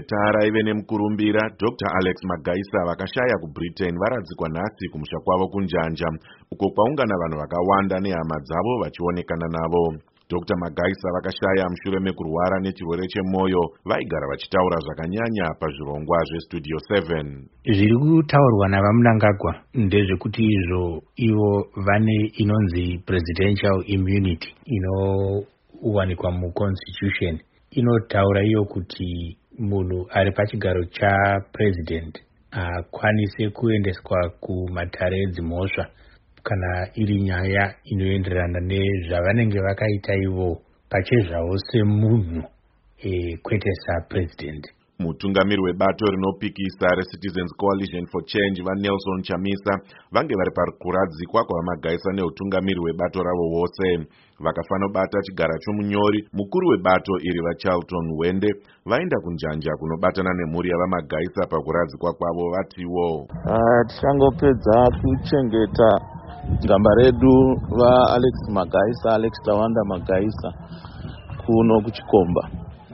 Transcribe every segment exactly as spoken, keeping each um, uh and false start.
Tara ive nemukurumbira Doctor Alex Magaisa vakashaya kuBritain varadzikwa nhasi kumusha kwavo kunjanja uko kwaungana vanhu vakawanda nehama dzavo vachionekana navo. Doctor Magaisa vakashaya mushure mekurwara nechirwere chemwoyo vaigara vachitaura zvakanyanya pazvirongwa zveStudio seven. Zviri kutaurwa navaMnangagwa ndezvekuti izvo ivo vane inonzi presidential immunity inowanikwa muconstitution. Inotaura iyo kuti munhu ari pachigaro chapresident akwanise kuendeswa kumatare edzimhosva kana iri nyaya inoenderana nezvavanenge vakaita ivo pachezvavo semunhu e, kwete sapresident. Mutungamiri webato rinopikisa reCitizens Coalition for Change vaNelson Chamisa vange vari pakuradzikwa kwavamagaisa neutungamiri webato ravo wose. Vakafanobata chigara chomunyori mukuru webato iri vaCharlton Wende vaenda kunjanja kunobatana nemhuri yavamagaisa pakuradzikwa kwavo vatiwo. Uh, tichangopedza kuchengeta gamba redu vaAlex Magaisa, Alex Tawanda Magaisa kuno kuchikomba.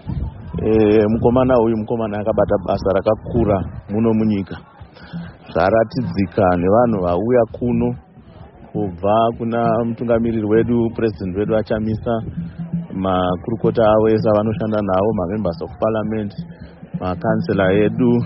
E, mukomana uyu mukomana akabata basa rakakura muno munyika. Zvaratidzika nevanhu vauya kuno kubva kuna mutungamiriri wedu president wedu Chamisa, makurukota avo ese vanoshanda navo, mamembers of parliament, makansela edu,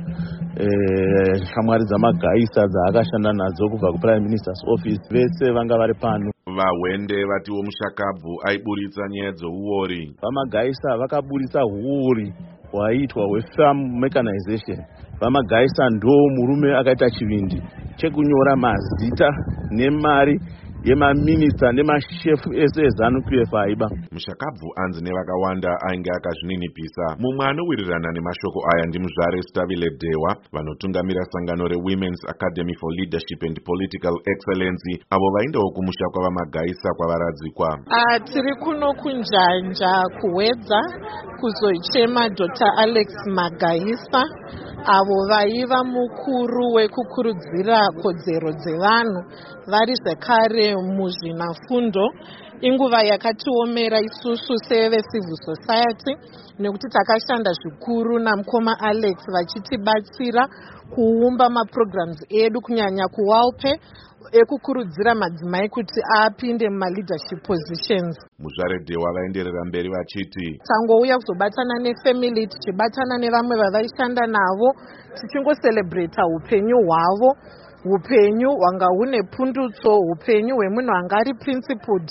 eh shamwari dzamagaisa dzaakashanda nadzo kubva kuprime minister's office vese vanga vari pano. Vawende vatiwo Mushakabvu aiburitsa nyaya dzouori. Vamagaisa vakaburitsa huori hwaitwa hwefarm mechanization. Vamagaisa ndo murume akaita chivindi chekunyora mazita nemari yemaminista nemashefu ese eZANU-P F aiba. Mushakabvu anzi nevakawanda ainge akazvininipisa. Mumwe anowirirana nemashoko aya ndimuzvare Stavile Dewa vanotungamira sangano reWomen's Academy for Leadership and Political Excellency avo vaendawo kumusha kwavamagaisa kwavaradzikwa. Uh, tiri kuno kunjanja kuwedza kuzochema Doctor Alex Magaisa avo vaiva mukuru wekukurudzira kodzero dzevanhu vari zvekare muzvinafundo. Inguva yakatiomera isusu sevecivil society nekuti takashanda zvikuru namukoma Alex vachitibatsira kuumba maprograms edu kunyanya kuwalpe ekukurudzira madzimai kuti apinde mumaleadership positions. Muzvare Dewa vaenderera mberi vachiti tangouya kuzobatana nefamily tichibatana nevamwe vavaishanda navo tichingocelebrata upenyu hwavo, upenyu hwanga hune pundutso, upenyu hwemunhu anga ari principled,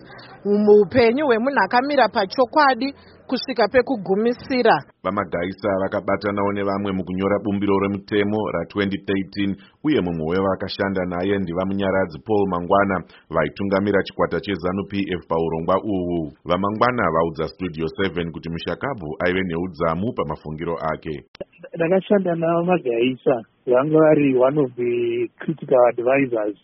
upenyu hwemunhu akamira pachokwadi kusvika pekugumisira. Vamagaisa vakabatanawo nevamwe mukunyora bumbiro remutemo ratwenty thirteen uye mumwe wevakashanda naye ndivamunyaradzi Paul Mangwana vaitungamira chikwata cheZANU-P F paurongwa uhu. Vamangwana vaudza Studio seven kuti Mushakabvu aive neudzamu pamafungiro ake. Ndakashanda navamagaisa vanga vari one of the critical advisors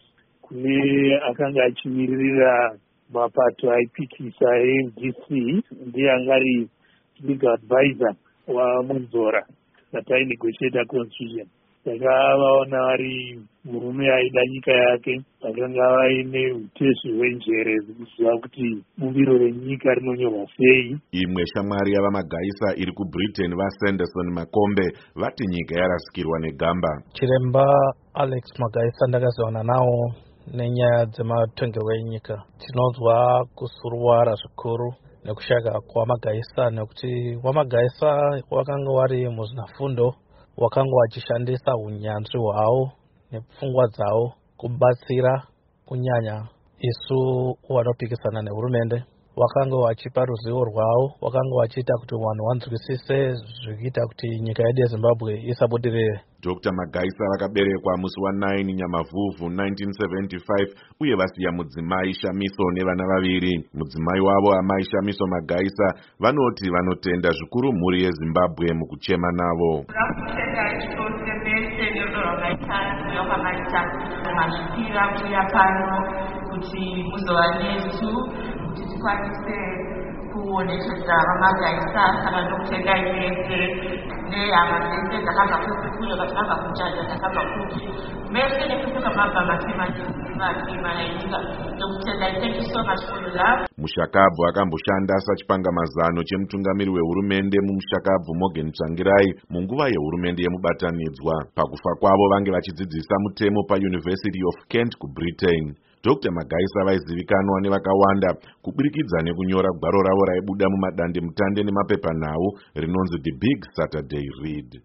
kune akanga achimiririra mapato aipikisa M D C, ndiye angari legal advisor waMunzora natainegotiata constitution. Takavaona vari murume aida nyika yake, vakanga vaine utezu hwenjere kuziva kuti bumbiro renyika rinonyorwa sei. Imwe shamwari yavamagaisa iri kuBritain vaSanderson Makombe vati nyika yarasikirwa negamba. Chiremba Alex Magaisa ndakazoona nawo nenyaya dzematongerwo enyika. Tinonzwa kusuruvara zvikuru nekushaka kwaMagaisa nekuti waMagaisa wakanga wari muzvinafundo, wakanga wachishandisa unyanzvi hwavo nepfungwa dzavo kubatsira kunyanya isu vanopikisana nehurumende. Wakanga wachipa ruzivo rwavo, wakanga wachiita kuti vanhu vanzwisise zvichiita kuti nyika yedu yeZimbabwe isabudirire. Doctor Magaisa vakaberekwa musi wanine Nyamavhuvhu nineteen seventy-five uye vasiya mudzimai Shamiso nevana vaviri. Mudzimai wavo amai Shamiso Magaisa vanoti vanotenda zvikuru mhuri yeZimbabwe mukuchema navo. Kuti muzova nesu kuti tikwanise kuonekeza vamagaisa kana nokutenda yese nehama dzese dzakabva kukuyo dzakabva kujaja dzakabva kupi mese nekutuka mabva matima nainyika ndokutenda. Thank you so much for your love. Mushakabvu akamboshanda sachipangamazano chemutungamiri wehurumende muMushakabvu Morgan Tsvangirai munguva yehurumende yemubatanidzwa. Pakufa kwavo vange vachidzidzisa mutemo paUniversity of Kent kuBritain. Doctor Magaisa vaizivikanwa nevakawanda kuburikidza nekunyora gwaro ravo raibuda mumadande mutande nemapepanhau rinonzi The Big Saturday Read.